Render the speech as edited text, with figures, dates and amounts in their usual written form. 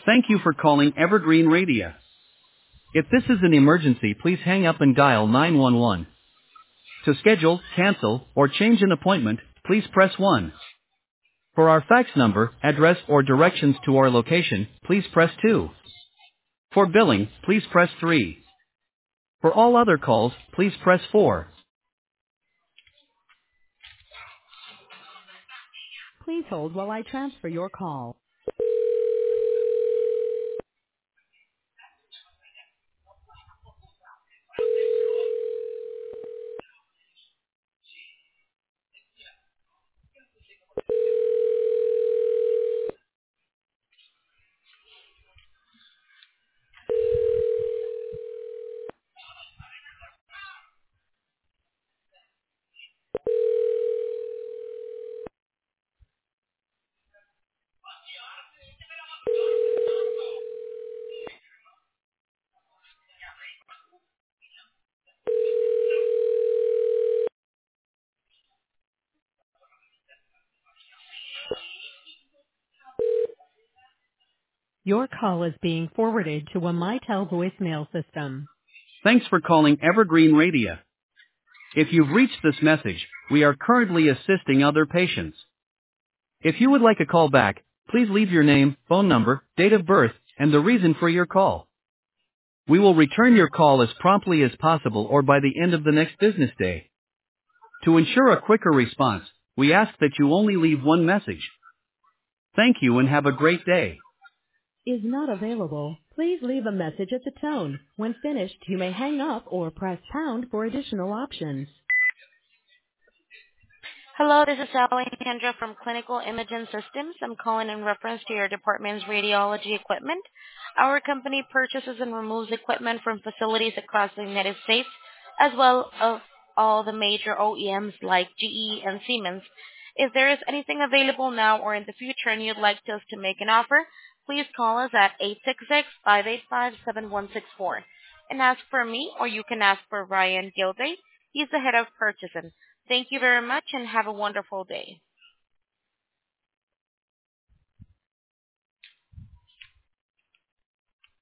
Thank you for calling Evergreen Radio. If this is an emergency, please hang up and dial 911. To schedule, cancel, or change an appointment, please press 1. For our fax number, address, or directions to our location, please press 2. For billing, please press 3. For all other calls, please press 4. Please hold while I transfer your call. Your call is being forwarded to a Mitel voicemail system. Thanks for calling Evergreen Radio. If you've reached this message, we are currently assisting other patients. If you would like a call back, please leave your name, phone number, date of birth, and the reason for your call. We will return your call as promptly as possible or by the end of the next business day. To ensure a quicker response, we ask that you only leave one message. Thank you and have a great day. Is not available. Please leave a message at the tone. When finished, you may hang up or press pound for additional options. Hello, this is Alejandra from Clinical Imaging Systems. I'm calling in reference to your department's radiology equipment. Our company purchases and removes equipment from facilities across the United States, as well as all the major OEMs like GE and Siemens. If there is anything available now or in the future and you'd like us to make an offer, please call us at 866-585-7164 and ask for me, or you can ask for Ryan Gilday. He's the head of purchasing. Thank you very much and have a wonderful day.